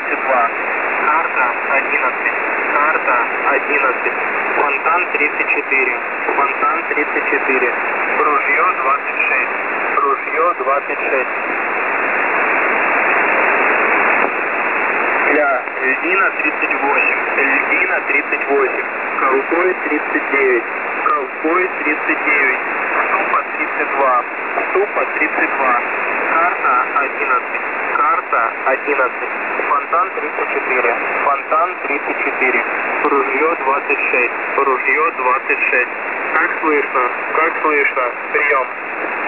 32. Карта 11. Карта 11. Фонтан 34. Фонтан 34. Ружье 26. Ружье 26. Льдина 38. Льдина 38. Ковбой 39. Ковбой 39. Ступа 32. Ступа 32. Карта 11. Карта 11. Фонтан 34. Фонтан 34. Ружье 26. Ружье 26. Как слышно? Как слышно? Прием.